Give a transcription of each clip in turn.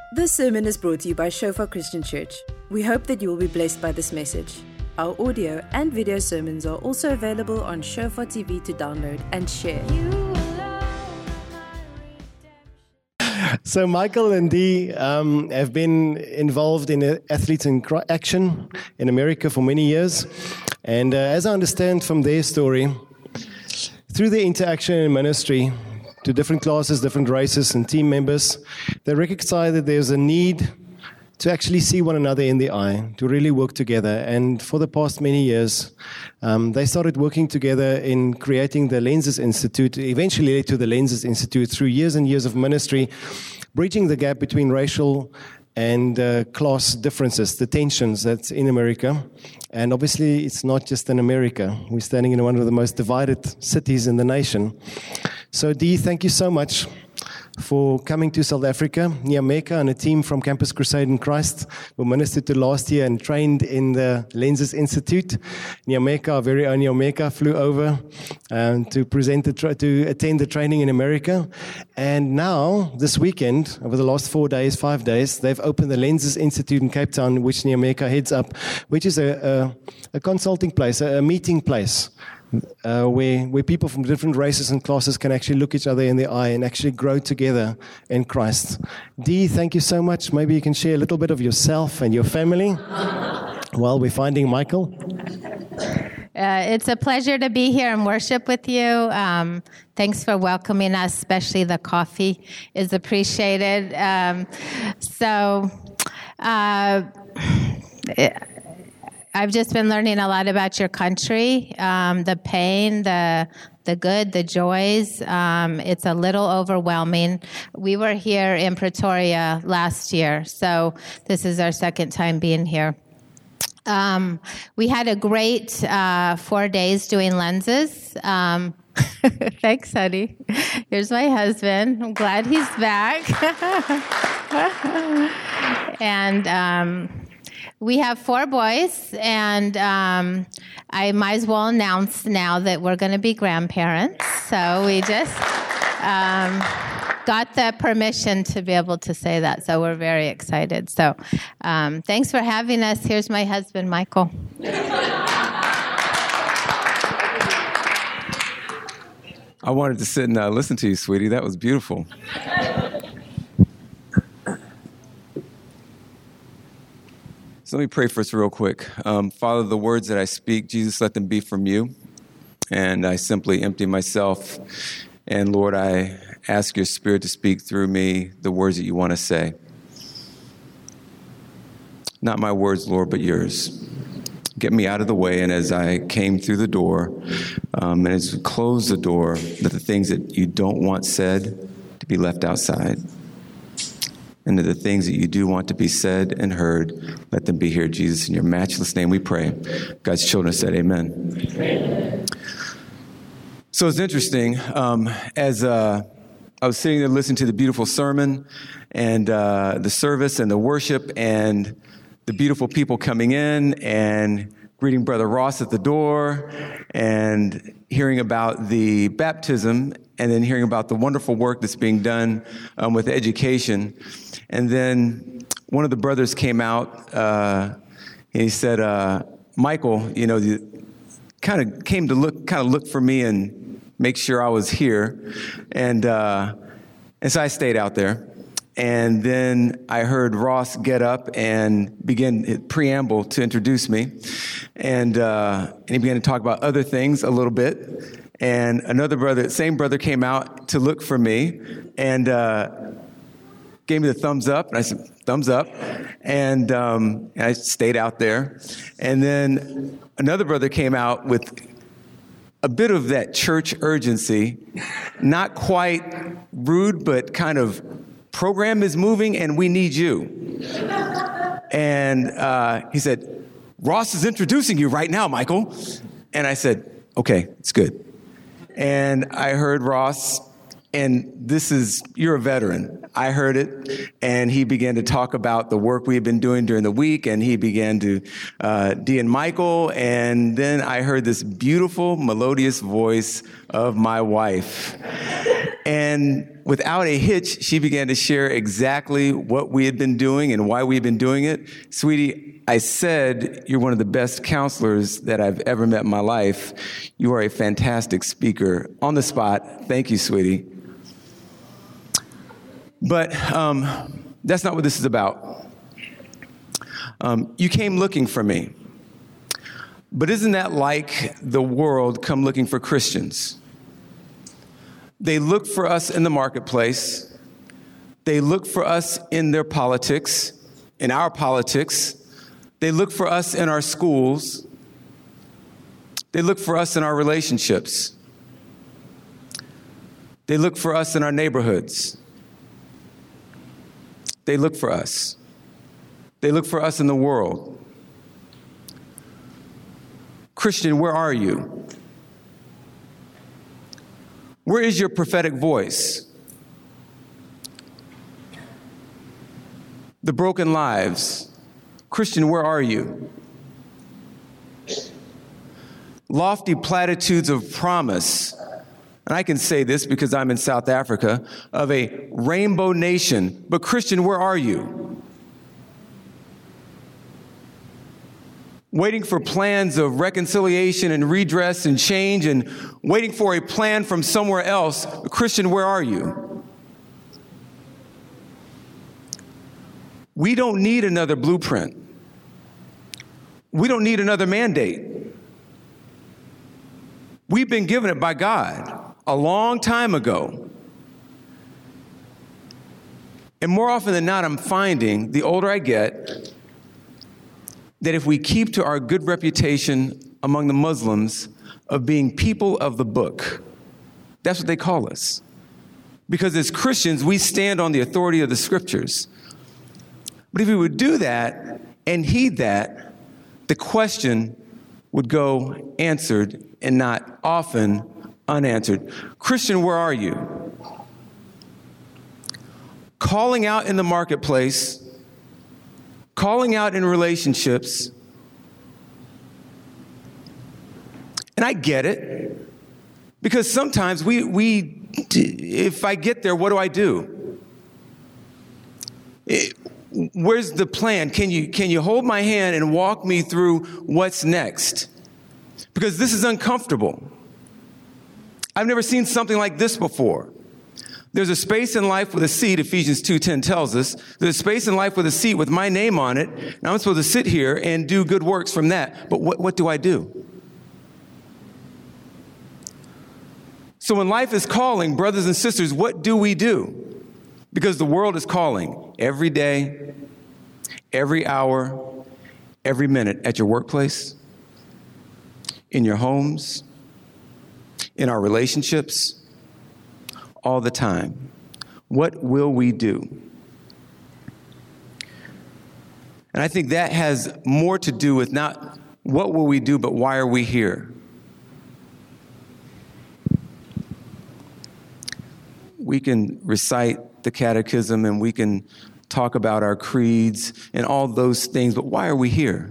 This sermon is brought to you by Shofar Christian Church. We hope that you will be blessed by this message. Our audio and video sermons are also available on Shofar TV to download and share. So Michael and Dee have been involved in Athletes in Action in America for many years. And as I understand from their story, through their interaction in ministry to different classes, different races and team members, they recognize that there's a need to actually see one another in the eye, to really work together. And for the past many years, they started working together in creating the Lenses Institute, eventually led to the Lenses Institute through years and years of ministry, bridging the gap between racial and class differences, the tensions that's in America. And obviously, it's not just in America. We're standing in one of the most divided cities in the nation. So, Dee, thank you so much for coming to South Africa. Nyameka and a team from Campus Crusade in Christ were ministered to last year and trained in the Lenses Institute. Nyameka, our very own Nyameka, flew over to attend the training in America. And now, this weekend, over the last 5 days, they've opened the Lenses Institute in Cape Town, which Nyameka heads up, which is a consulting place, a meeting place, where people from different races and classes can actually look each other in the eye and actually grow together in Christ. Dee, thank you so much. Maybe you can share a little bit of yourself and your family while we're finding Michael. It's a pleasure to be here and worship with you. Thanks for welcoming us, especially the coffee is appreciated. I've just been learning a lot about your country, the pain, the good, the joys. It's a little overwhelming. We were here in Pretoria last year, so this is our second time being here. We had a great 4 days doing lenses. Thanks, honey. Here's my husband. I'm glad he's back. And we have 4 boys, and I might as well announce now that we're going to be grandparents. So we just got the permission to be able to say that, so we're very excited. So thanks for having us. Here's my husband, Michael. I wanted to sit and listen to you, sweetie. That was beautiful. So let me pray for us real quick. Father, the words that I speak, Jesus, let them be from you. And I simply empty myself. And Lord, I ask your Spirit to speak through me the words that you want to say. Not my words, Lord, but yours. Get me out of the way. And as I came through the door, and as we close the door, that the things that you don't want said to be left outside. And that the things that you do want to be said and heard, let them be here, Jesus. In your matchless name we pray. God's children said amen. Amen. So it's interesting. As I was sitting there listening to the beautiful sermon and the service and the worship and the beautiful people coming in and greeting Brother Ross at the door and hearing about the baptism and then hearing about the wonderful work that's being done with education. And then one of the brothers came out and he said, Michael, you kind of came to look for me and make sure I was here. And so I stayed out there. And then I heard Ross get up and begin his preamble to introduce me. And he began to talk about other things a little bit. And another brother, same brother, came out to look for me and gave me the thumbs up. And I said, thumbs up. And I stayed out there. And then another brother came out with a bit of that church urgency, not quite rude, but kind of program is moving and we need you. And he said, Ross is introducing you right now, Michael. And I said, okay, it's good. And I heard Ross, and you're a veteran. I heard it, and he began to talk about the work we had been doing during the week, and he began to, Dee and Michael, and then I heard this beautiful, melodious voice of my wife. And without a hitch, she began to share exactly what we had been doing and why we had been doing it. Sweetie, I said, you're one of the best counselors that I've ever met in my life. You are a fantastic speaker. On the spot. Thank you, sweetie. But that's not what this is about. You came looking for me. But isn't that like the world come looking for Christians? They look for us in the marketplace. They look for us in their politics, in our politics. They look for us in our schools. They look for us in our relationships. They look for us in our neighborhoods. They look for us. They look for us in the world. Christian, where are you? Where is your prophetic voice? The broken lives. Christian, where are you? Lofty platitudes of promise. And I can say this because I'm in South Africa, of a rainbow nation. But Christian, where are you? Waiting for plans of reconciliation and redress and change and waiting for a plan from somewhere else. Christian, where are you? We don't need another blueprint. We don't need another mandate. We've been given it by God a long time ago. And more often than not, I'm finding, the older I get, that if we keep to our good reputation among the Muslims of being people of the book, that's what they call us. Because as Christians, we stand on the authority of the scriptures. But if we would do that and heed that, the question would go answered and not often unanswered. Christian, where are you? Calling out in the marketplace, calling out in relationships. And I get it, because sometimes if I get there, what do I do? Where's the plan? Can you hold my hand and walk me through what's next? Because this is uncomfortable. I've never seen something like this before. There's a space in life with a seat, Ephesians 2:10 tells us. There's a space in life with a seat with my name on it, and I'm supposed to sit here and do good works from that. But what do I do? So when life is calling, brothers and sisters, what do we do? Because the world is calling every day, every hour, every minute, at your workplace, in your homes, in our relationships, all the time. What will we do? And I think that has more to do with not what will we do, but why are we here? We can recite the catechism and we can talk about our creeds and all those things, but why are we here?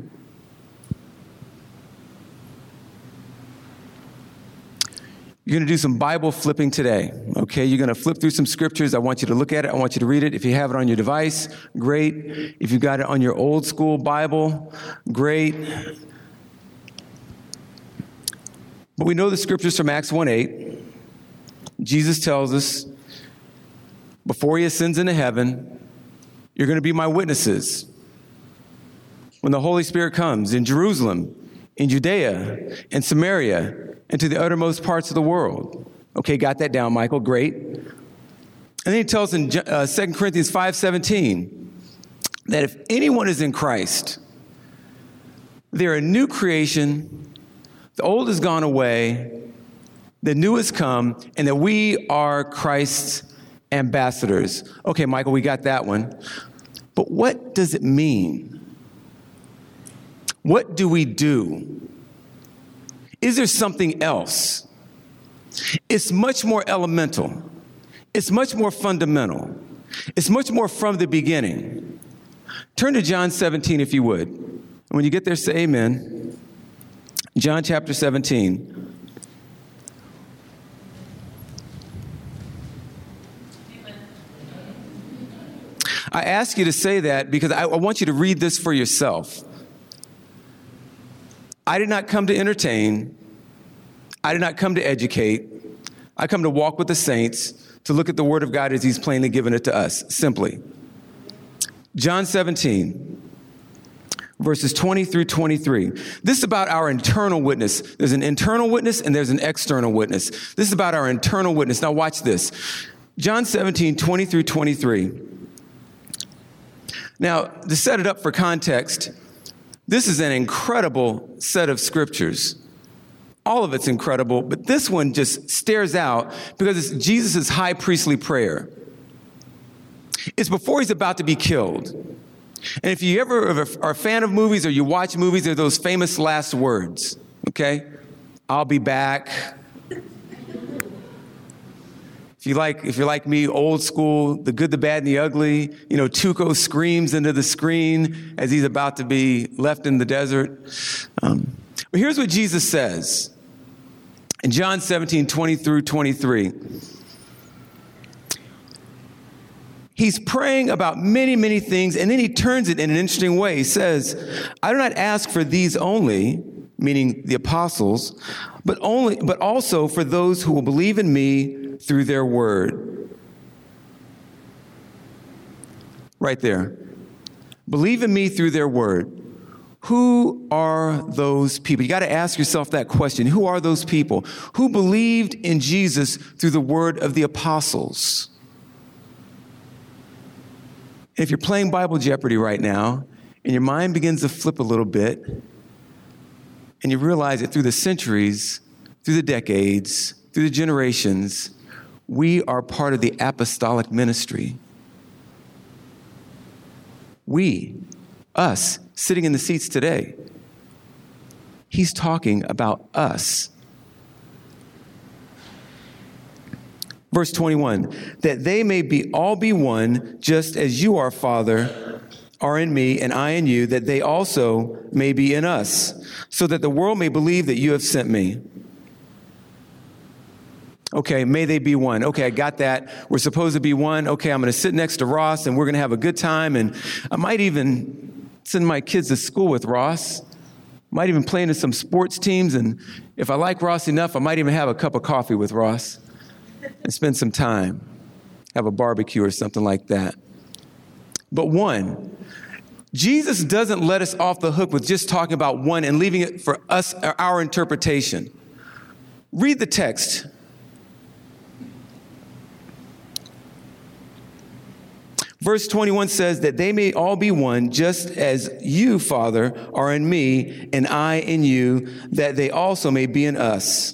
You're going to do some Bible flipping today, okay? You're going to flip through some scriptures. I want you to look at it. I want you to read it. If you have it on your device, great. If you've got it on your old school Bible, great. But we know the scriptures from Acts 1:8. Jesus tells us, before he ascends into heaven, you're going to be my witnesses. When the Holy Spirit comes in Jerusalem, in Judea, and Samaria, and to the uttermost parts of the world. Okay, got that down, Michael. Great. And then he tells in 2 Corinthians 5:17 that if anyone is in Christ, they're a new creation. The old has gone away. The new has come, and that we are Christ's ambassadors. Okay, Michael, we got that one. But what does it mean? What do we do? Is there something else? It's much more elemental. It's much more fundamental. It's much more from the beginning. Turn to John 17, if you would. And when you get there, say amen. John chapter 17. I ask you to say that because I want you to read this for yourself. I did not come to entertain. I did not come to educate. I come to walk with the saints, to look at the Word of God as He's plainly given it to us, simply. John 17, verses 20 through 23. This is about our internal witness. There's an internal witness and there's an external witness. This is about our internal witness. Now watch this. John 17, 20 through 23. Now, to set it up for context, this is an incredible set of scriptures. All of it's incredible, but this one just stares out because it's Jesus' high priestly prayer. It's before He's about to be killed. And if you ever are a fan of movies or you watch movies, they're those famous last words, okay? I'll be back. If you're like me, old school, the good, the bad, and the ugly, Tuco screams into the screen as he's about to be left in the desert. But here's what Jesus says in John 17, 20 through 23. He's praying about many, many things, and then he turns it in an interesting way. He says, I do not ask for these only, meaning the apostles, but also for those who will believe in me through their word. Right there. Believe in me through their word. Who are those people? You got to ask yourself that question. Who are those people? Who believed in Jesus through the word of the apostles? If you're playing Bible Jeopardy right now, and your mind begins to flip a little bit, and you realize that through the centuries, through the decades, through the generations, we are part of the apostolic ministry. We, us, sitting in the seats today. He's talking about us. Verse 21, that they may all be one, just as you are, Father, are in me, and I in you, that they also may be in us, so that the world may believe that you have sent me. Okay, may they be one. Okay, I got that. We're supposed to be one. Okay, I'm going to sit next to Ross, and we're going to have a good time, and I might even send my kids to school with Ross. Might even play into some sports teams, and if I like Ross enough, I might even have a cup of coffee with Ross and spend some time, have a barbecue or something like that. But one, Jesus doesn't let us off the hook with just talking about one and leaving it for us, our interpretation. Read the text. Verse 21 says that they may all be one, just as you, Father, are in me, and I in you, that they also may be in us.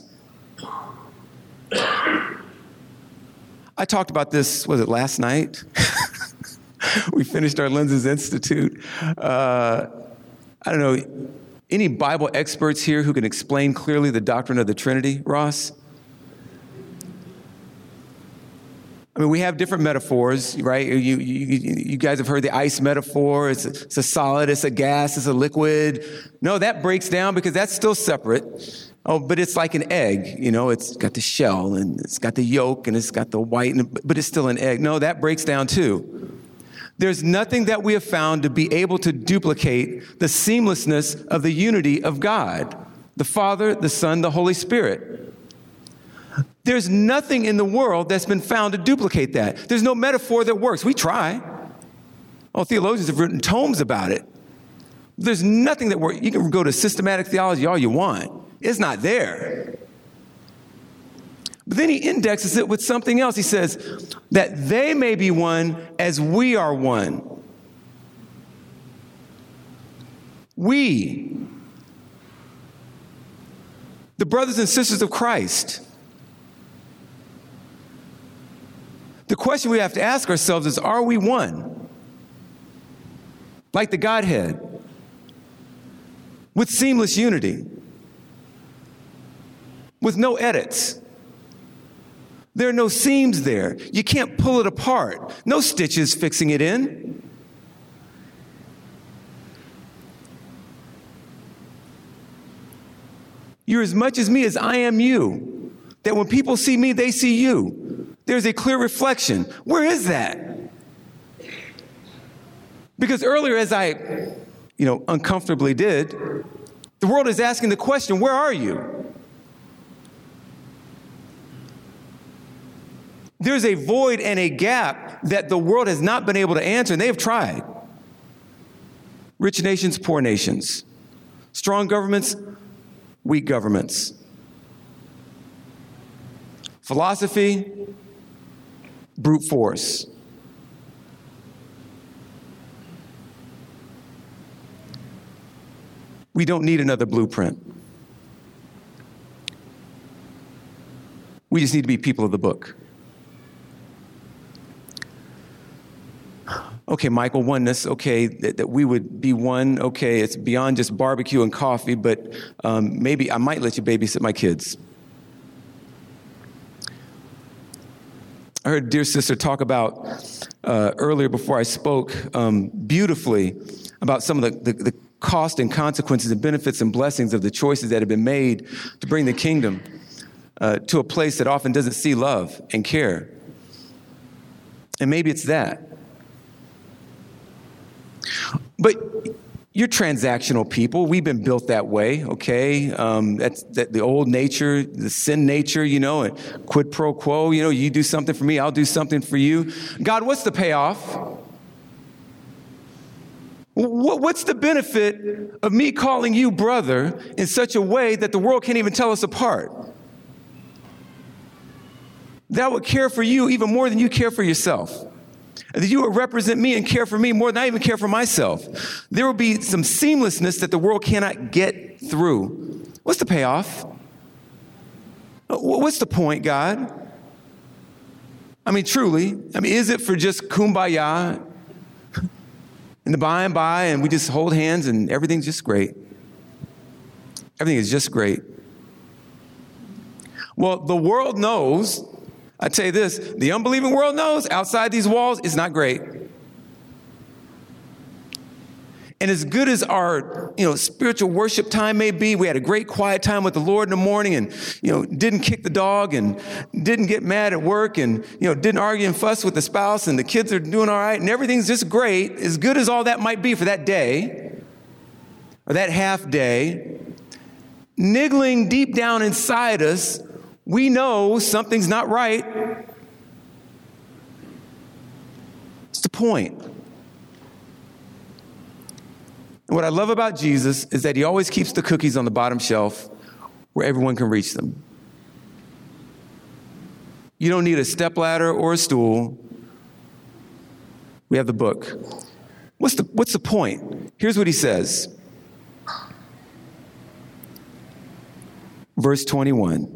I talked about this, was it last night? We finished our Lenses Institute. I don't know, any Bible experts here who can explain clearly the doctrine of the Trinity, Ross? I mean, we have different metaphors, right? You guys have heard the ice metaphor. It's a solid, it's a gas, it's a liquid. No, that breaks down because that's still separate. Oh, but it's like an egg, it's got the shell and it's got the yolk and it's got the white, but it's still an egg. No, that breaks down too. There's nothing that we have found to be able to duplicate the seamlessness of the unity of God, the Father, the Son, the Holy Spirit. There's nothing in the world that's been found to duplicate that. There's no metaphor that works. We try. Theologians have written tomes about it. There's nothing that works. You can go to systematic theology all you want. It's not there. But then he indexes it with something else. He says that they may be one as we are one. We, the brothers and sisters of Christ. The question we have to ask ourselves is, are we one? Like the Godhead, with seamless unity, with no edits. There are no seams there. You can't pull it apart. No stitches fixing it in. You're as much as me as I am you. That when people see me, they see you. There's a clear reflection. Where is that? Because earlier, as I, uncomfortably did, the world is asking the question, where are you? There's a void and a gap that the world has not been able to answer, and they have tried. Rich nations, poor nations. Strong governments, weak governments. Philosophy, brute force. We don't need another blueprint. We just need to be people of the book. Okay, Michael, oneness, okay, that we would be one, okay, it's beyond just barbecue and coffee, but maybe I might let you babysit my kids. I heard dear sister talk about earlier before I spoke beautifully about some of the cost and consequences and benefits and blessings of the choices that have been made to bring the kingdom to a place that often doesn't see love and care. And maybe it's that. But you're transactional people. We've been built that way, okay? That's the old nature, the sin nature, and quid pro quo. You do something for me, I'll do something for you. God, what's the payoff? What's the benefit of me calling you brother in such a way that the world can't even tell us apart? That would care for you even more than you care for yourself. That you would represent me and care for me more than I even care for myself. There will be some seamlessness that the world cannot get through. What's the payoff? What's the point, God? Truly, is it for just kumbaya in the by and by and we just hold hands and everything's just great? Everything is just great. Well, the world knows. I tell you this, the unbelieving world knows outside these walls, it's not great. And as good as our, spiritual worship time may be, we had a great quiet time with the Lord in the morning and, didn't kick the dog and didn't get mad at work and, didn't argue and fuss with the spouse and the kids are doing all right and everything's just great, as good as all that might be for that day or that half day, niggling deep down inside us, we know something's not right. It's the point. And what I love about Jesus is that he always keeps the cookies on the bottom shelf where everyone can reach them. You don't need a stepladder or a stool. We have the book. What's the point? Here's what he says. Verse 21.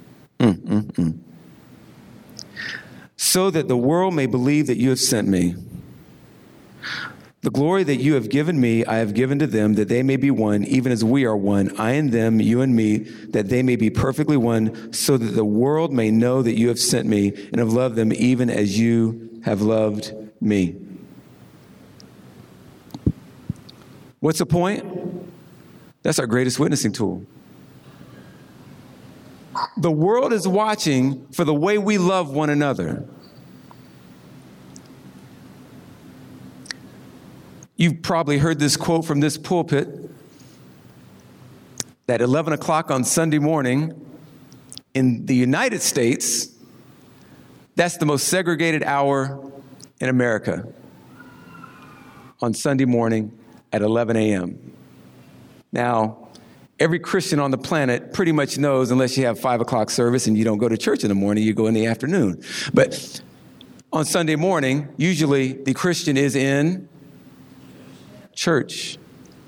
So that the world may believe that you have sent me. The glory that you have given me, I have given to them, that they may be one, even as we are one, I and them, you and me, that they may be perfectly one, so that the world may know that you have sent me and have loved them even as you have loved me. What's the point? That's our greatest witnessing tool. The world is watching for the way we love one another. You've probably heard this quote from this pulpit that 11 o'clock on Sunday morning in the United States, that's the most segregated hour in America. On Sunday morning at 11 a.m. Now, every Christian on the planet pretty much knows, unless you have 5 o'clock service and you don't go to church in the morning, you go in the afternoon. But on Sunday morning, usually the Christian is in church.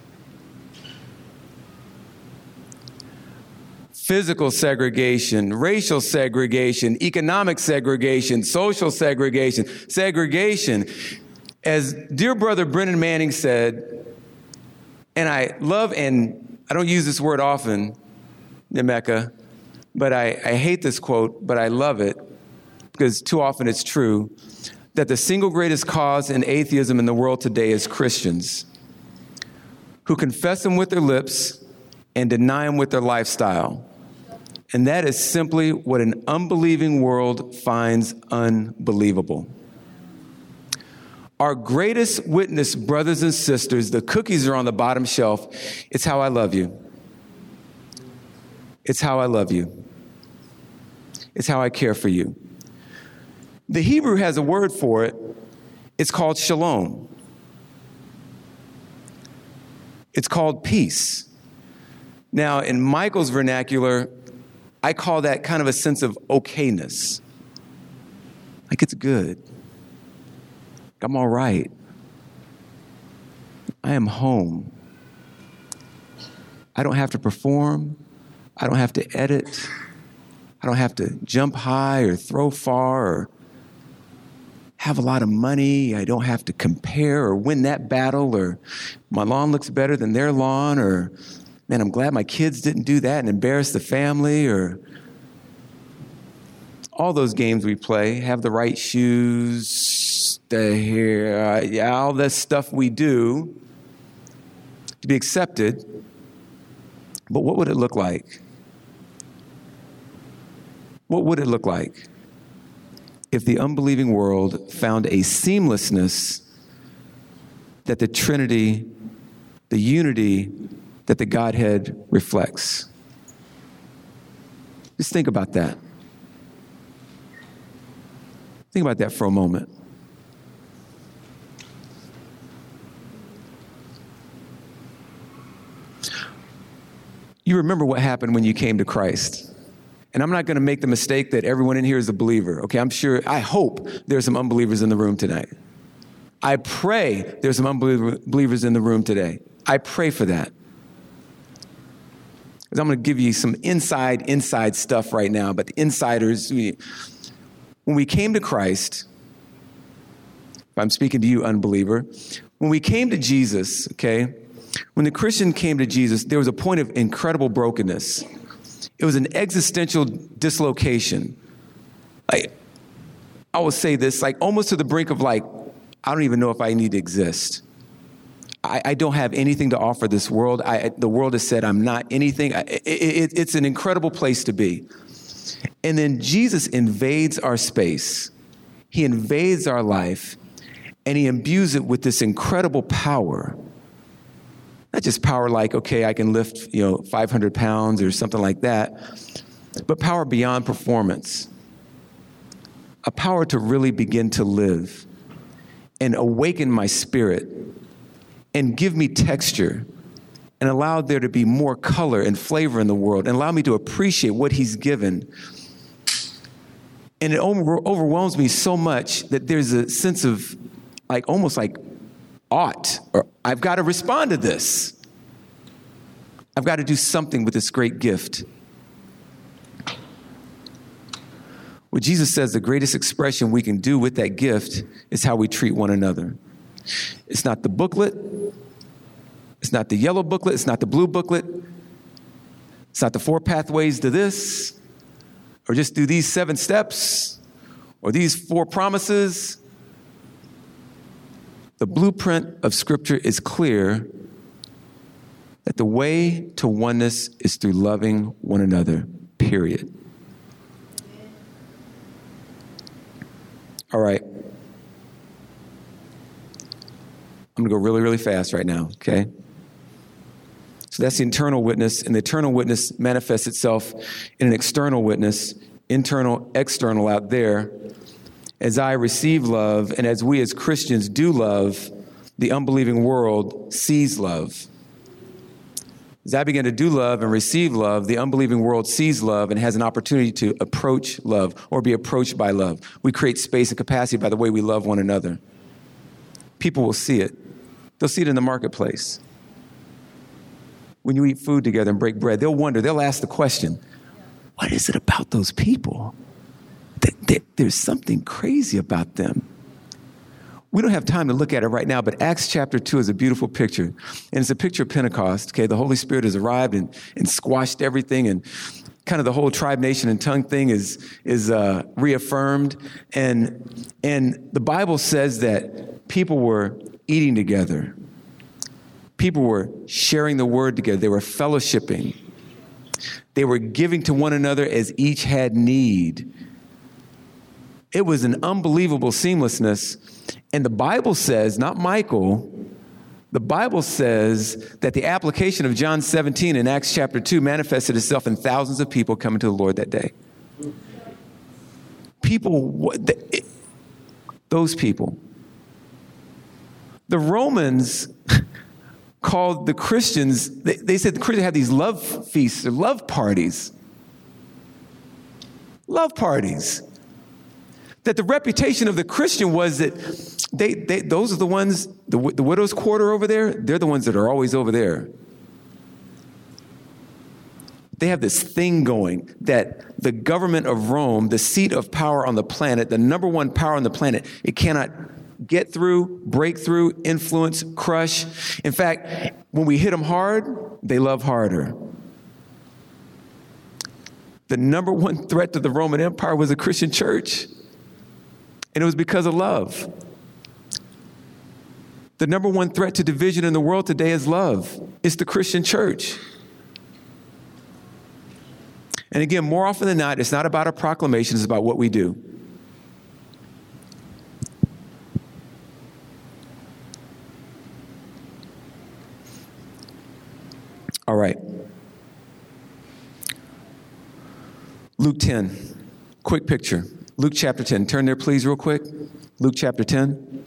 Physical segregation, racial segregation, economic segregation, social segregation, segregation. As dear brother Brennan Manning said, and I love and I don't use this word often, Nemeka, but I hate this quote, but I love it because too often it's true, that the single greatest cause in atheism in the world today is Christians who confess him with their lips and deny him with their lifestyle. And that is simply what an unbelieving world finds unbelievable. Our greatest witness, brothers and sisters, the cookies are on the bottom shelf. It's how I love you. It's how I love you. It's how I care for you. The Hebrew has a word for it. It's called shalom. It's called peace. Now, in Michael's vernacular, I call that kind of a sense of okayness. Like it's good. I'm all right. I am home. I don't have to perform. I don't have to edit. I don't have to jump high or throw far or have a lot of money. I don't have to compare or win that battle, or my lawn looks better than their lawn, or man, I'm glad my kids didn't do that and embarrass the family, or all those games we play, have the right shoes, the hair, all this stuff we do to be accepted. But what would it look like? What would it look like if the unbelieving world found a seamlessness that the Trinity, the unity that the Godhead reflects? Just think about that. Think about that for a moment. You remember what happened when you came to Christ. And I'm not going to make the mistake that everyone in here is a believer. Okay, I hope there's some unbelievers in the room tonight. I pray there's some unbelievers in the room today. I pray for that. Because I'm going to give you some inside stuff right now. But the insiders, when we came to Christ, if I'm speaking to you, unbeliever, when we came to Jesus, okay, when the Christian came to Jesus, there was a point of incredible brokenness. It was an existential dislocation. I will say this, almost to the brink of I don't even know if I need to exist. I don't have anything to offer this world. The world has said I'm not anything. It's an incredible place to be. And then Jesus invades our space. He invades our life, and he imbues it with this incredible power. Not just power okay, I can lift, 500 pounds or something like that, but power beyond performance. A power to really begin to live and awaken my spirit and give me texture and allow there to be more color and flavor in the world and allow me to appreciate what he's given. And it overwhelms me so much that there's a sense of almost ought, or I've got to respond to this. I've got to do something with this great gift. Well, Jesus says the greatest expression we can do with that gift is how we treat one another. It's not the booklet. It's not the yellow booklet. It's not the blue booklet. It's not the 4 pathways to this, or just do these 7 steps, or these 4 promises. The blueprint of Scripture is clear that the way to oneness is through loving one another, period. All right. I'm going to go really, really fast right now, okay? So that's the internal witness, and the internal witness manifests itself in an external witness, internal, external out there. As I receive love, and as we as Christians do love, the unbelieving world sees love. As I begin to do love and receive love, the unbelieving world sees love and has an opportunity to approach love or be approached by love. We create space and capacity by the way we love one another. People will see it. They'll see it in the marketplace. When you eat food together and break bread, they'll ask the question, what is it about those people? There's something crazy about them. We don't have time to look at it right now, but Acts chapter 2 is a beautiful picture. And it's a picture of Pentecost. Okay, the Holy Spirit has arrived and squashed everything, and kind of the whole tribe, nation, and tongue thing is reaffirmed. And the Bible says that people were eating together. People were sharing the word together. They were fellowshipping. They were giving to one another as each had need. It was an unbelievable seamlessness. And the Bible says, not Michael, the Bible says that the application of John 17 in Acts chapter 2 manifested itself in thousands of people coming to the Lord that day. Those people. The Romans called the Christians, they said the Christians had these love feasts or love parties. Love parties. That the reputation of the Christian was that those are the ones, the widow's quarter over there, they're the ones that are always over there. They have this thing going that the government of Rome, the seat of power on the planet, the number one power on the planet, it cannot get through, break through, influence, crush. In fact, when we hit them hard, they love harder. The number one threat to the Roman Empire was the Christian church. And it was because of love. The number one threat to division in the world today is love. It's the Christian church. And again, more often than not, it's not about a proclamation, it's about what we do. All right. Luke 10, quick picture. Luke chapter 10. Turn there, please, real quick. Luke chapter 10.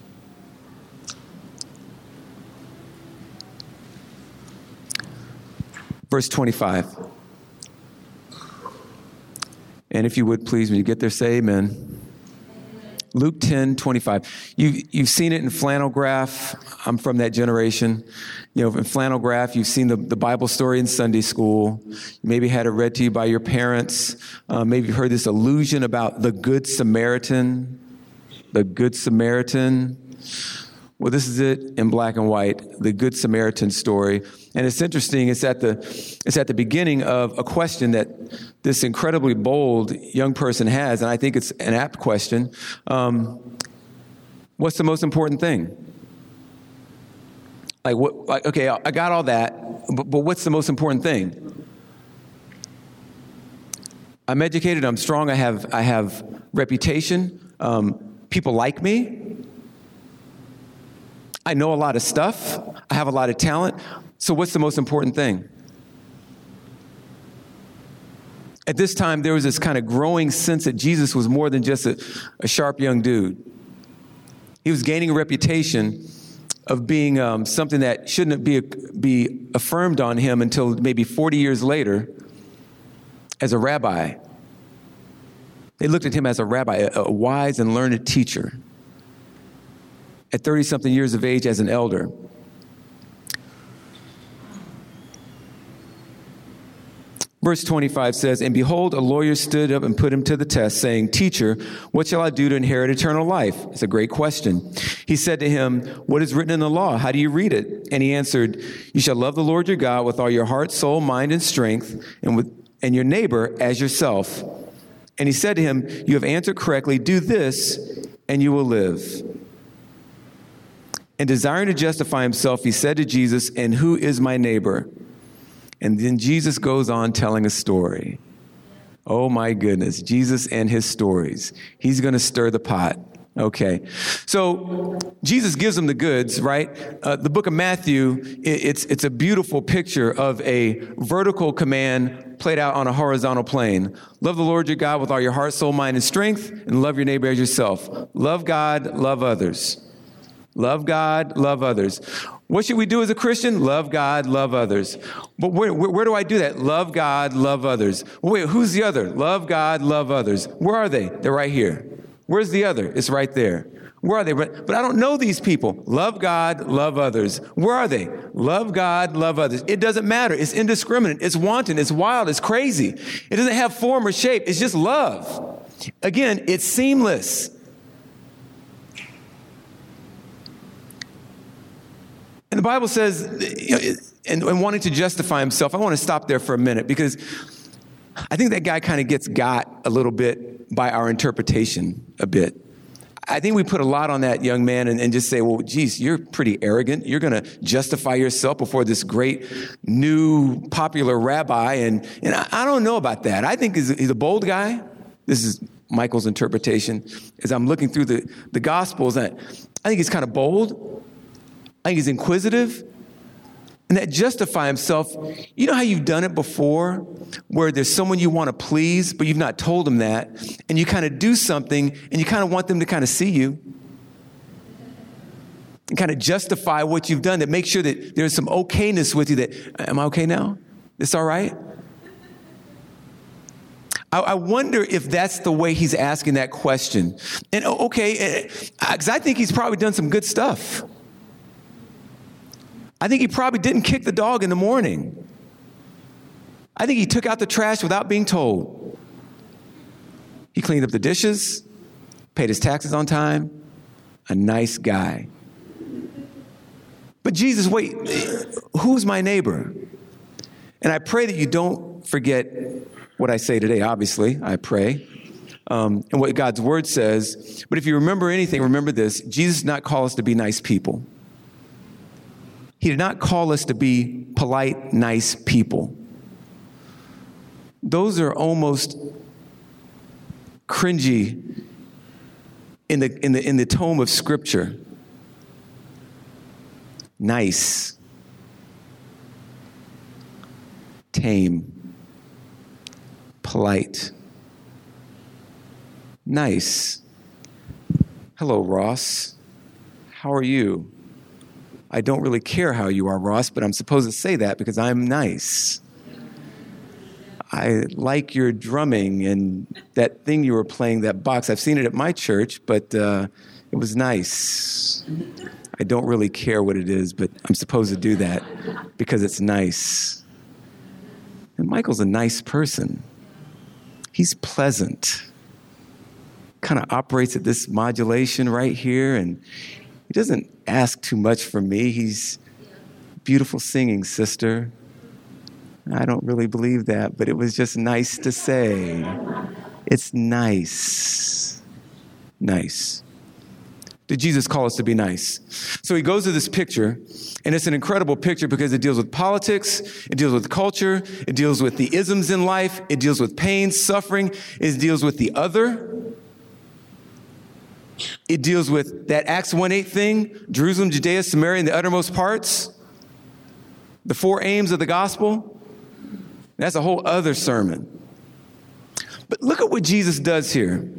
Verse 25. And if you would, please, when you get there, say amen. Luke 10, 25. You've seen it in flannel graph. I'm from that generation. You know, in flannel graph, you've seen the Bible story in Sunday school. You maybe had it read to you by your parents. Maybe you've heard this allusion about the Good Samaritan. The Good Samaritan. Well, this is it in black and white, the Good Samaritan story. And it's interesting, it's at the beginning of a question that this incredibly bold young person has, and I think it's an apt question. What's the most important thing? Okay, I got all that, but what's the most important thing? I'm educated, I'm strong, I have reputation, people like me. I know a lot of stuff. I have a lot of talent. So what's the most important thing? At this time, there was this kind of growing sense that Jesus was more than just a sharp young dude. He was gaining a reputation of being something that shouldn't be affirmed on him until maybe 40 years later as a rabbi. They looked at him as a rabbi, a wise and learned teacher. At 30-something years of age as an elder. Verse 25 says, and behold, a lawyer stood up and put him to the test, saying, Teacher, what shall I do to inherit eternal life? It's a great question. He said to him, what is written in the law? How do you read it? And he answered, you shall love the Lord your God with all your heart, soul, mind, and strength, and your neighbor as yourself. And he said to him, you have answered correctly. Do this, and you will live. And desiring to justify himself, he said to Jesus, and who is my neighbor? And then Jesus goes on telling a story. Oh my goodness, Jesus and his stories. He's going to stir the pot. Okay. So Jesus gives them the goods, right? The book of Matthew, it's a beautiful picture of a vertical command played out on a horizontal plane. Love the Lord your God with all your heart, soul, mind, and strength, and love your neighbor as yourself. Love God, love others. Love God, love others. What should we do as a Christian? Love God, love others. But where do I do that? Love God, love others. Wait, who's the other? Love God, love others. Where are they? They're right here. Where's the other? It's right there. Where are they? But I don't know these people. Love God, love others. Where are they? Love God, love others. It doesn't matter. It's indiscriminate. It's wanton. It's wild. It's crazy. It doesn't have form or shape. It's just love. Again, it's seamless. And the Bible says, and wanting to justify himself, I want to stop there for a minute because I think that guy kind of got a little bit by our interpretation a bit. I think we put a lot on that young man and just say, well, geez, you're pretty arrogant. You're going to justify yourself before this great new popular rabbi. And I don't know about that. I think he's a bold guy. This is Michael's interpretation is I'm looking through the Gospels, and I think he's kind of bold. I think he's inquisitive. And that justify himself. You know how you've done it before, where there's someone you want to please, but you've not told them that, and you kind of do something, and you kind of want them to kind of see you, and kind of justify what you've done, that make sure that there's some okayness with you, that, am I okay now? This all right? I wonder if that's the way he's asking that question. And okay, because I think he's probably done some good stuff. I think he probably didn't kick the dog in the morning. I think he took out the trash without being told. He cleaned up the dishes, paid his taxes on time. A nice guy. But Jesus, wait, who's my neighbor? And I pray that you don't forget what I say today, obviously, I pray, and what God's word says. But if you remember anything, remember this: Jesus did not call us to be nice people. He did not call us to be polite, nice people. Those are almost cringy in the tome of Scripture. Nice, tame, polite, nice. Hello, Ross. How are you? I don't really care how you are, Ross, but I'm supposed to say that because I'm nice. I like your drumming and that thing you were playing, that box. I've seen it at my church, but it was nice. I don't really care what it is, but I'm supposed to do that because it's nice. And Michael's a nice person. He's pleasant. Kind of operates at this modulation right here, and he doesn't ask too much from me. He's beautiful singing, sister. I don't really believe that, but it was just nice to say. It's nice. Nice. Did Jesus call us to be nice? So he goes to this picture, and it's an incredible picture because it deals with politics, it deals with culture, it deals with the isms in life, it deals with pain, suffering, it deals with the other. It deals with that Acts 1:8 thing, Jerusalem, Judea, Samaria, and the uttermost parts. The four aims of the gospel. That's a whole other sermon. But look at what Jesus does here.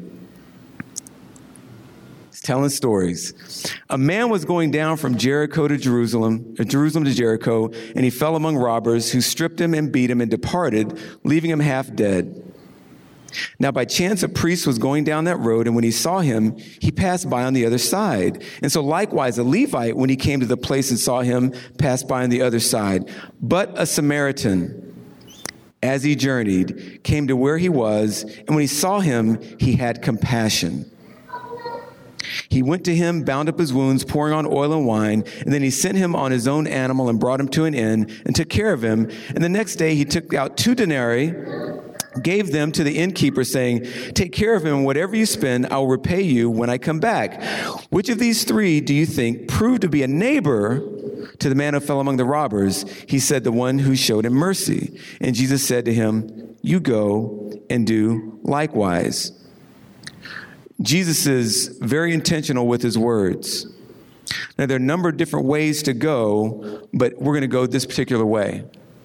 He's telling stories. A man was going down from Jericho to Jerusalem to Jericho, and he fell among robbers who stripped him and beat him and departed, leaving him half dead. Now, by chance, a priest was going down that road, and when he saw him, he passed by on the other side. And so likewise, a Levite, when he came to the place and saw him, passed by on the other side. But a Samaritan, as he journeyed, came to where he was, and when he saw him, he had compassion. He went to him, bound up his wounds, pouring on oil and wine, and then he sent him on his own animal and brought him to an inn and took care of him. And the next day he took out 2 denarii, gave them to the innkeeper, saying, "Take care of him, and whatever you spend, I will repay you when I come back." Which of these 3 do you think proved to be a neighbor to the man who fell among the robbers? He said, "The one who showed him mercy." And Jesus said to him, "You go and do likewise." Jesus is very intentional with his words. Now, there are a number of different ways to go, but we're going to go this particular way.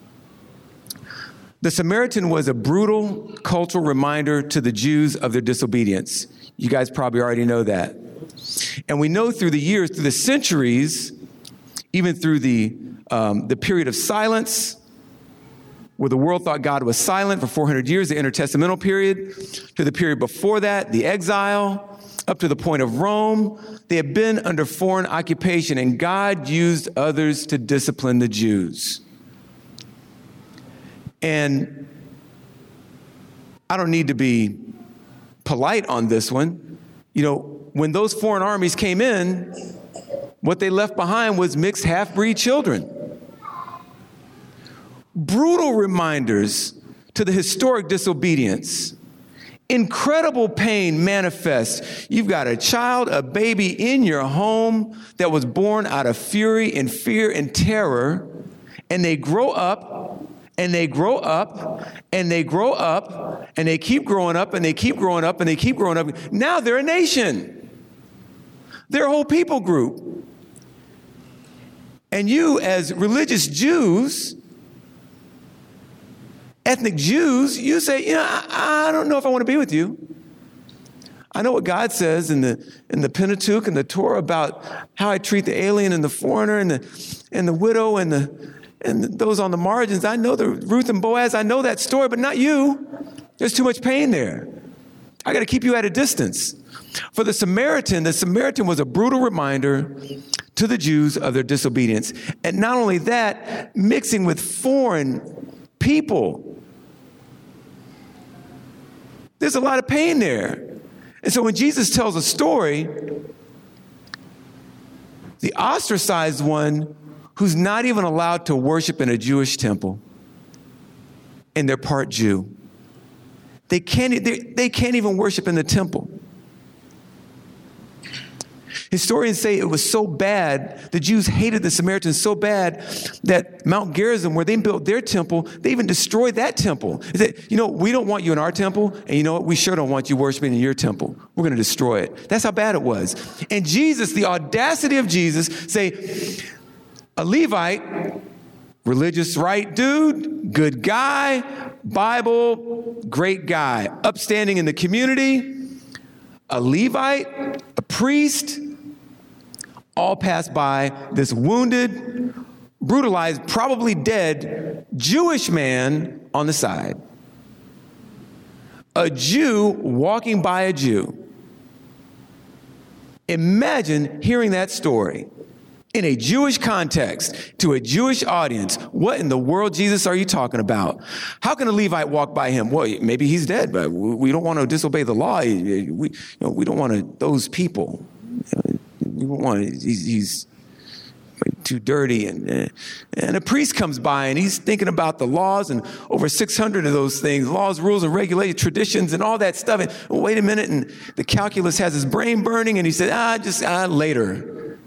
The Samaritan was a brutal cultural reminder to the Jews of their disobedience. You guys probably already know that. And we know through the years, through the centuries, even through the period of silence, where the world thought God was silent for 400 years, the intertestamental period, to the period before that, the exile, up to the point of Rome, they had been under foreign occupation, and God used others to discipline the Jews. And I don't need to be polite on this one. You know, when those foreign armies came in, what they left behind was mixed half-breed children. Brutal reminders to the historic disobedience. Incredible pain manifests. You've got a child, a baby in your home that was born out of fury and fear and terror, and they grow up and they grow up, and they grow up, and they keep growing up, and they keep growing up, and they keep growing up. Now they're a nation. They're a whole people group. And you, as religious Jews, ethnic Jews, you say, I don't know if I want to be with you. I know what God says in the Pentateuch and the Torah about how I treat the alien and the foreigner and the widow and those on the margins. I know the Ruth and Boaz. I know that story, but not you. There's too much pain there. I got to keep you at a distance. For the Samaritan was a brutal reminder to the Jews of their disobedience. And not only that, mixing with foreign people. There's a lot of pain there. And so when Jesus tells a story, the ostracized one who's not even allowed to worship in a Jewish temple, and they're part Jew, they can't even worship in the temple. Historians say it was so bad, the Jews hated the Samaritans so bad that Mount Gerizim, where they built their temple, they even destroyed that temple. They said, we don't want you in our temple, and you know what? We sure don't want you worshiping in your temple. We're going to destroy it. That's how bad it was. And Jesus, the audacity of Jesus, say, a Levite, religious right dude, good guy, Bible, great guy, upstanding in the community, a Levite, a priest, all passed by this wounded, brutalized, probably dead Jewish man on the side. A Jew walking by a Jew. Imagine hearing that story in a Jewish context to a Jewish audience. What in the world, Jesus, are you talking about? How can a Levite walk by him? Well, maybe he's dead, but we don't want to disobey the law. We don't want to, those people. We don't want to, he's too dirty. And a priest comes by and he's thinking about the laws and over 600 of those things, laws, rules, and regulations, traditions, and all that stuff. And wait a minute, and the calculus has his brain burning, and he said, later.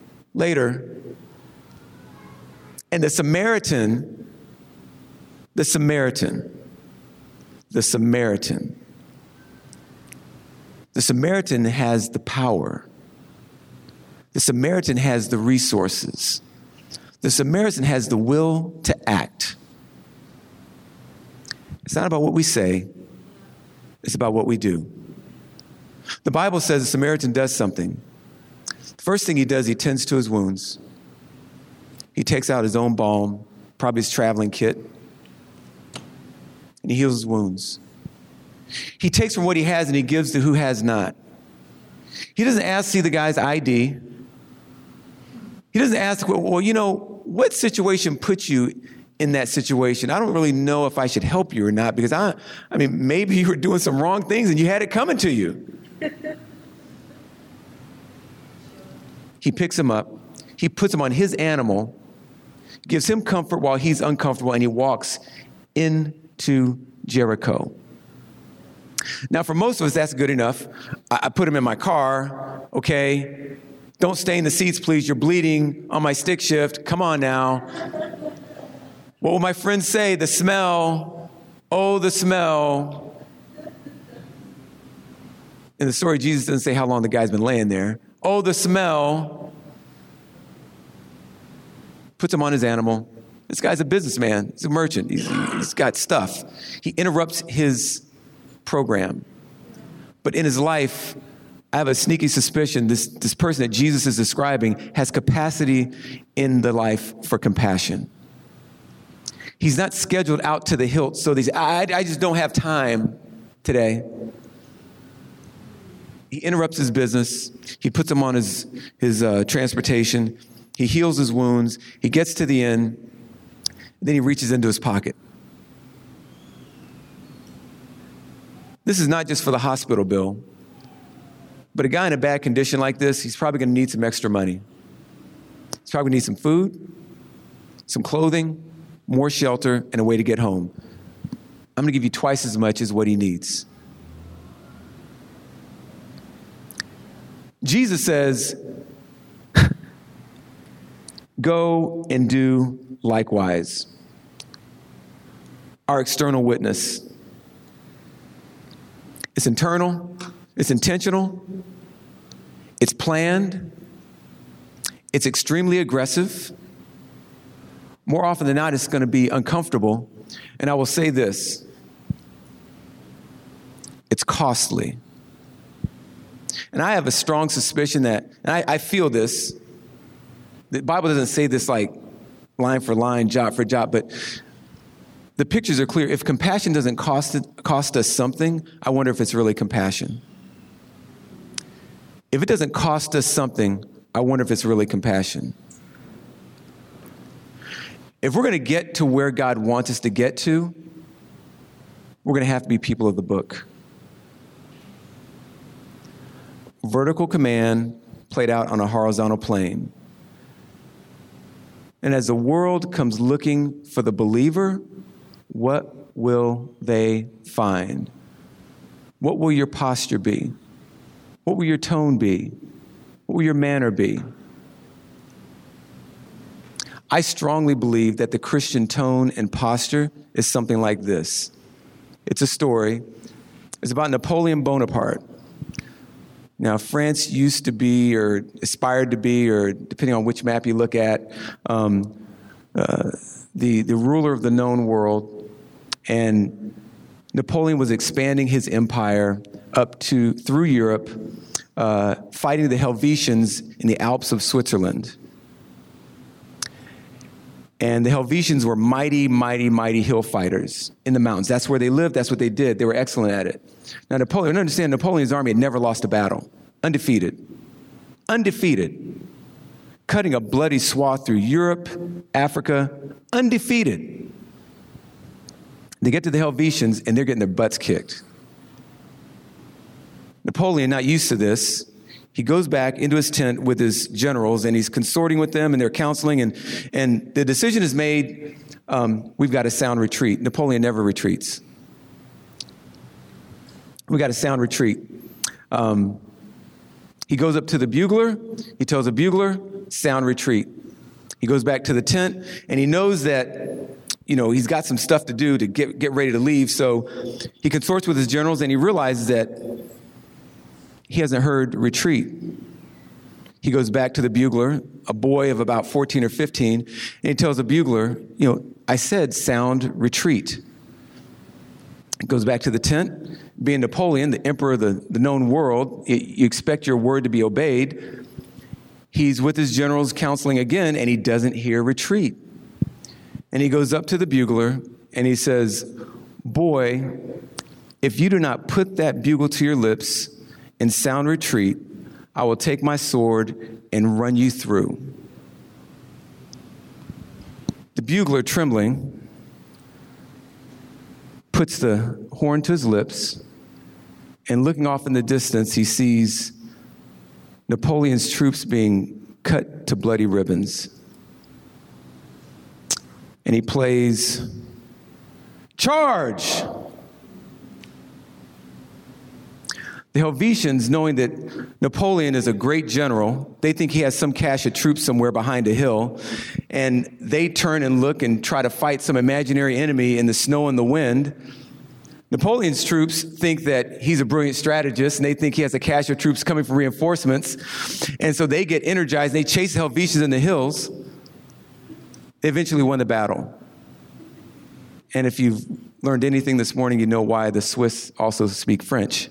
And the Samaritan has the power. The Samaritan has the resources. The Samaritan has the will to act. It's not about what we say. It's about what we do. The Bible says the Samaritan does something. The first thing he does, he tends to his wounds. He takes out his own balm, probably his traveling kit, and he heals his wounds. He takes from what he has and he gives to who has not. He doesn't ask to see the guy's ID. He doesn't ask, what situation put you in that situation? I don't really know if I should help you or not, because maybe you were doing some wrong things and you had it coming to you. He picks him up. He puts him on his animal, gives him comfort while he's uncomfortable, and he walks into Jericho. Now, for most of us, that's good enough. I put him in my car, okay? Don't stay in the seats, please. You're bleeding on my stick shift. Come on now. What will my friends say? The smell. Oh, the smell. In the story, Jesus doesn't say how long the guy's been laying there. Oh, the smell. Puts him on his animal. This guy's a businessman. He's a merchant. He's got stuff. He interrupts his program. But in his life, I have a sneaky suspicion this person that Jesus is describing has capacity in the life for compassion. He's not scheduled out to the hilt, so I just don't have time today. He interrupts his business. He puts him on his transportation. He heals his wounds. He gets to the end. Then he reaches into his pocket. This is not just for the hospital bill, but a guy in a bad condition like this, he's probably going to need some extra money. He's probably going to need some food, some clothing, more shelter, and a way to get home. I'm going to give you twice as much as what he needs. Jesus says, go and do likewise. our external witness. It's internal, it's intentional, it's planned, it's extremely aggressive. More often than not, it's going to be uncomfortable. And I will say this, it's costly. And I have a strong suspicion that, and I feel this, the Bible doesn't say this like line for line, jot for jot, but the pictures are clear. If compassion doesn't cost us something, I wonder if it's really compassion. If it doesn't cost us something, I wonder if it's really compassion. If we're going to get to where God wants us to get to, we're going to have to be people of the book. Vertical command played out on a horizontal plane. And as the world comes looking for the believer, what will they find? What will your posture be? What will your tone be? What will your manner be? I strongly believe that the Christian tone and posture is something like this. It's a story. It's about Napoleon Bonaparte. Now, France used to be, or aspired to be, or depending on which map you look at, the ruler of the known world. And Napoleon was expanding his empire through Europe, fighting the Helvetians in the Alps of Switzerland. And the Helvetians were mighty, mighty, mighty hill fighters in the mountains. That's where they lived. That's what they did. They were excellent at it. Now, Napoleon's army had never lost a battle. Undefeated. Cutting a bloody swath through Europe, Africa. Undefeated. They get to the Helvetians, and they're getting their butts kicked. Napoleon, not used to this, he goes back into his tent with his generals, and he's consorting with them, and they're counseling, and the decision is made, we've got to sound retreat. Napoleon never retreats. We got to sound retreat. He goes up to the bugler. He tells the bugler, sound retreat. He goes back to the tent, and he knows that, he's got some stuff to do to get ready to leave. So he consorts with his generals, and he realizes that he hasn't heard retreat. He goes back to the bugler, a boy of about 14 or 15, and he tells the bugler, I said sound retreat. He goes back to the tent. Being Napoleon, the emperor of the known world, you expect your word to be obeyed. He's with his generals counseling again, and he doesn't hear retreat. And he goes up to the bugler, and he says, boy, if you do not put that bugle to your lips and sound retreat, I will take my sword and run you through. The bugler, trembling, puts the horn to his lips, and looking off in the distance, he sees Napoleon's troops being cut to bloody ribbons. And he plays, charge! The Helvetians, knowing that Napoleon is a great general, they think he has some cache of troops somewhere behind a hill, and they turn and look and try to fight some imaginary enemy in the snow and the wind. Napoleon's troops think that he's a brilliant strategist, and they think he has a cache of troops coming for reinforcements, and so they get energized, and they chase the Helvetians in the hills. They eventually won the battle. And if you've learned anything this morning, you know why the Swiss also speak French.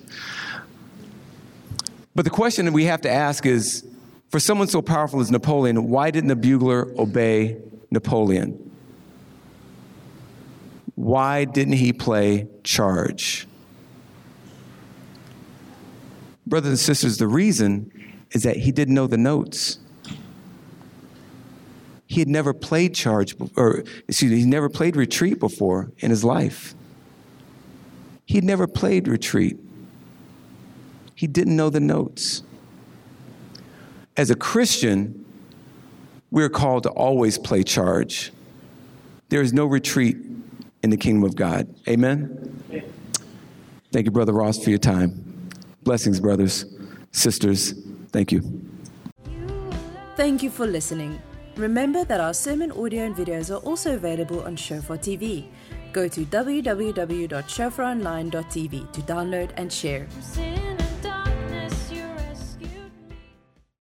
But the question that we have to ask is, for someone so powerful as Napoleon, why didn't the bugler obey Napoleon? Why didn't he play charge? Brothers and sisters, the reason is that he didn't know the notes. He had never played he never played retreat before in his life. He'd never played retreat. He didn't know the notes. As a Christian, we're called to always play charge. There is no retreat in the kingdom of God. Amen? Thank you, Brother Ross, for your time. Blessings, brothers, sisters. Thank you. Thank you for listening. Remember that our sermon audio and videos are also available on Shofar TV. Go to www.shofaronline.tv to download and share.